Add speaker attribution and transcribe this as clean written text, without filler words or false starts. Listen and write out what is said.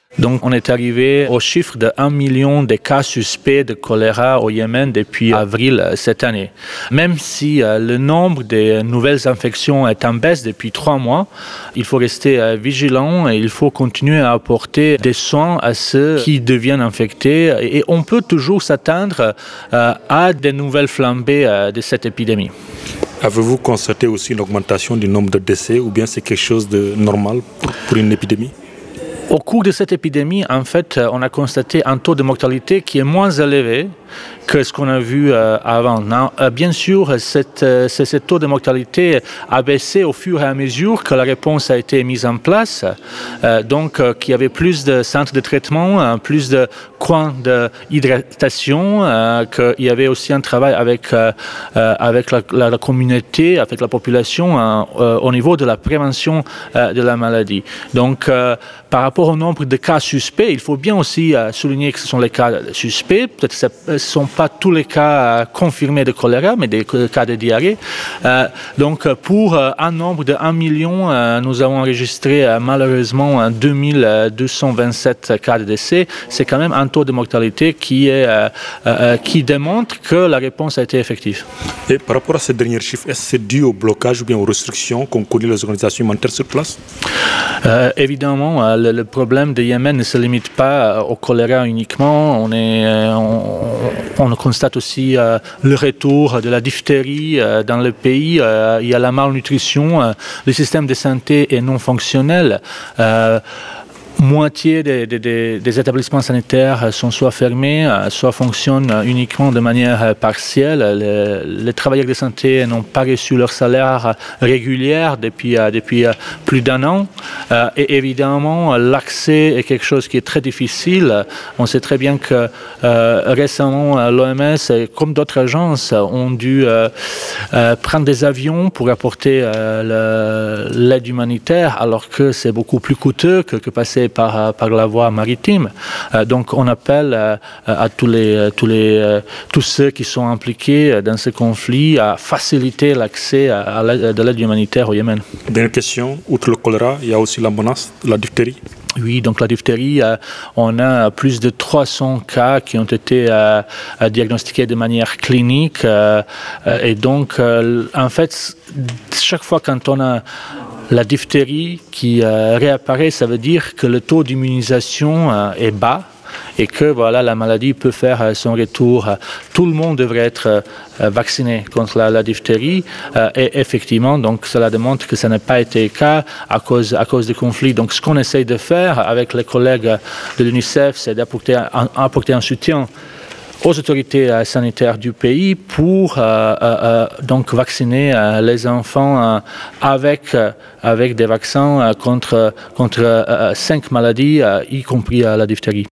Speaker 1: Donc on est arrivé au chiffre de 1 million de cas suspects de choléra au Yémen depuis avril cette année. Même si le nombre de nouvelles infections est en baisse depuis 3 mois, il faut rester vigilant et il faut continuer à apporter des soins à ceux qui deviennent infectés. Et on peut toujours s'attendre à de nouvelles flambées de cette épidémie.
Speaker 2: Avez-vous constaté aussi une augmentation du nombre de décès ou bien c'est quelque chose de normal pour une épidémie ?
Speaker 1: Au cours de cette épidémie, en fait, on a constaté un taux de mortalité qui est moins élevé que ce qu'on a vu avant. Bien sûr, ce taux de mortalité a baissé au fur et à mesure que la réponse a été mise en place. Donc, qu'il y avait plus de centres de traitement, plus de coins d'hydratation, qu'il y avait aussi un travail avec la communauté, avec la population au niveau de la prévention de la maladie. Donc, par rapport au nombre de cas suspects, il faut bien aussi souligner que ce sont les cas suspects. Peut-être que ce ne sont pas tous les cas confirmés de choléra, mais des cas de diarrhée. Donc, pour un nombre de 1 million, nous avons enregistré malheureusement 2227 cas de décès. C'est quand même un taux de mortalité qui démontre que la réponse a été effective.
Speaker 2: Et par rapport à ces derniers chiffres, est-ce que c'est dû au blocage ou bien aux restrictions qu'ont connues les organisations humanitaires sur place ?
Speaker 1: Évidemment, le problème de Yémen ne se limite pas au choléra uniquement. On constate aussi le retour de la diphtérie dans le pays. Il y a la malnutrition. Le système de santé est non fonctionnel. Moitié des établissements sanitaires sont soit fermés, soit fonctionnent uniquement de manière partielle. Les travailleurs de santé n'ont pas reçu leur salaire régulier depuis plus d'1 an. Et évidemment, l'accès est quelque chose qui est très difficile. On sait très bien que récemment, l'OMS, comme d'autres agences, ont dû prendre des avions pour apporter l'aide humanitaire, alors que c'est beaucoup plus coûteux que passer par la voie maritime. Donc on appelle à tous ceux qui sont impliqués dans ce conflit à faciliter l'accès de l'aide humanitaire au Yémen.
Speaker 2: Dernière question, outre le choléra, il y a aussi la menace de la diphtérie.
Speaker 1: Oui, donc la diphtérie, on a plus de 300 cas qui ont été diagnostiqués de manière clinique. Et donc, en fait, chaque fois quand on a la diphtérie qui réapparaît, ça veut dire que le taux d'immunisation est bas et que voilà, la maladie peut faire son retour. Tout le monde devrait être vacciné contre la diphtérie et effectivement, donc cela démontre que ça n'a pas été le cas à cause du conflit. Donc ce qu'on essaye de faire avec les collègues de l'UNICEF, c'est d'apporter un soutien aux autorités sanitaires du pays pour donc vacciner les enfants avec des vaccins contre 5 maladies, y compris la diphtérie.